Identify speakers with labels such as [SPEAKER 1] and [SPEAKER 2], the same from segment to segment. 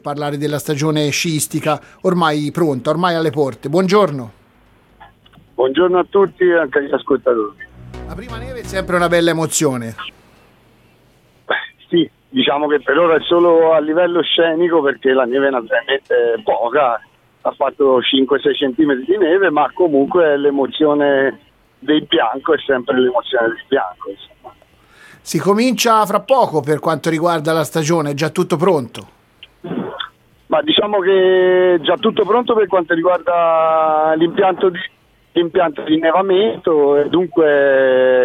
[SPEAKER 1] Parlare della stagione sciistica ormai pronta, ormai alle porte. Buongiorno.
[SPEAKER 2] Buongiorno a tutti e anche agli ascoltatori.
[SPEAKER 1] La prima neve è sempre una bella emozione.
[SPEAKER 2] Sì, diciamo che per ora è solo a livello scenico perché la neve è naturalmente poca, ha fatto 5-6 centimetri di neve, ma comunque l'emozione del bianco è sempre l'emozione del bianco. Insomma.
[SPEAKER 1] Si comincia fra poco per quanto riguarda la stagione, è già tutto pronto?
[SPEAKER 2] Ma diciamo che è già tutto pronto per quanto riguarda l'impianto di innevamento e dunque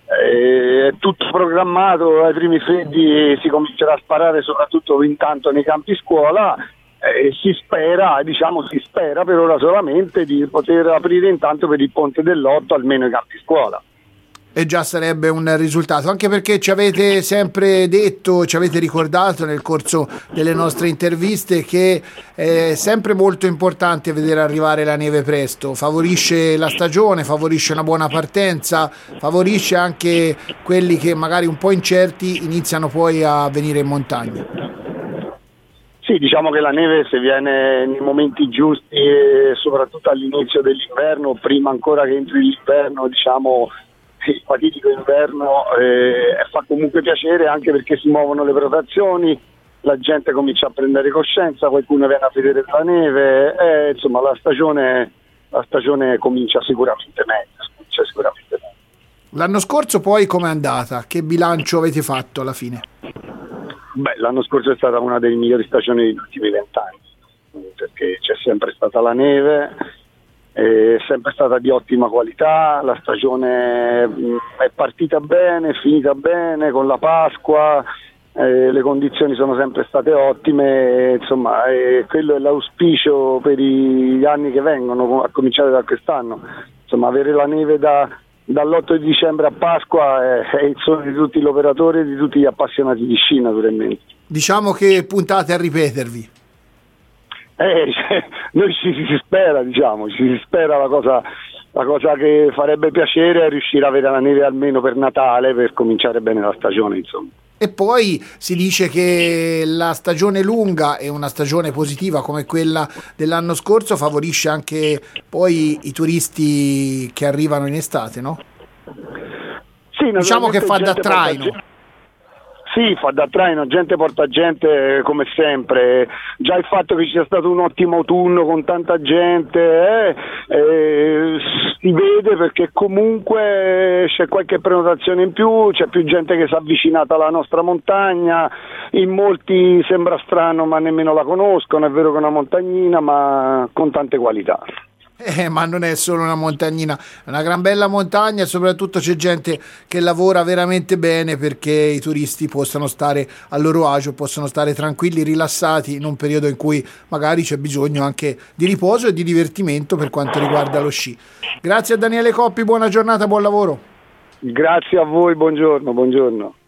[SPEAKER 2] è tutto programmato. Ai primi freddi si comincerà a sparare soprattutto intanto nei campi scuola e si spera per ora solamente di poter aprire intanto per il ponte dell'8 almeno i campi scuola.
[SPEAKER 1] E già sarebbe un risultato, anche perché ci avete sempre detto, ci avete ricordato nel corso delle nostre interviste che è sempre molto importante vedere arrivare la neve presto, favorisce la stagione, favorisce una buona partenza, favorisce anche quelli che magari un po' incerti iniziano poi a venire in montagna.
[SPEAKER 2] Sì, diciamo che la neve se viene nei momenti giusti e soprattutto all'inizio dell'inverno, prima ancora che entri l'inverno, diciamo il fatidico inverno, fa comunque piacere anche perché si muovono le prestazioni, la gente comincia a prendere coscienza, qualcuno viene a vedere la neve, insomma la stagione comincia sicuramente meglio.
[SPEAKER 1] L'anno scorso poi com'è andata? Che bilancio avete fatto alla fine?
[SPEAKER 2] Beh, l'anno scorso è stata una delle migliori stagioni degli ultimi 20 anni, perché c'è sempre stata la neve, è sempre stata di ottima qualità, la stagione è partita bene, è finita bene con la Pasqua, le condizioni sono sempre state ottime, insomma quello è l'auspicio per gli anni che vengono, a cominciare da quest'anno. Insomma, avere la neve dall'8 di dicembre a Pasqua è il sogno di tutti gli operatori e di tutti gli appassionati di sci naturalmente.
[SPEAKER 1] Diciamo che puntate a ripetervi.
[SPEAKER 2] Noi si spera, si spera la cosa che farebbe piacere è riuscire a avere la neve almeno per Natale per cominciare bene la stagione, insomma.
[SPEAKER 1] E poi si dice che la stagione lunga e una stagione positiva come quella dell'anno scorso favorisce anche poi i turisti che arrivano in estate, no?
[SPEAKER 2] Sì,
[SPEAKER 1] diciamo che fa da traino.
[SPEAKER 2] Sì, fa da traino, gente porta gente come sempre, già il fatto che ci sia stato un ottimo autunno con tanta gente si vede perché comunque c'è qualche prenotazione in più, c'è più gente che si è avvicinata alla nostra montagna, in molti sembra strano ma nemmeno la conoscono, è vero che è una montagnina ma con tante qualità.
[SPEAKER 1] Ma non è solo una montagnina, è una gran bella montagna e soprattutto c'è gente che lavora veramente bene perché i turisti possano stare a loro agio, possono stare tranquilli, rilassati in un periodo in cui magari c'è bisogno anche di riposo e di divertimento per quanto riguarda lo sci. Grazie a Daniele Coppi, buona giornata, buon lavoro.
[SPEAKER 2] Grazie a voi, buongiorno.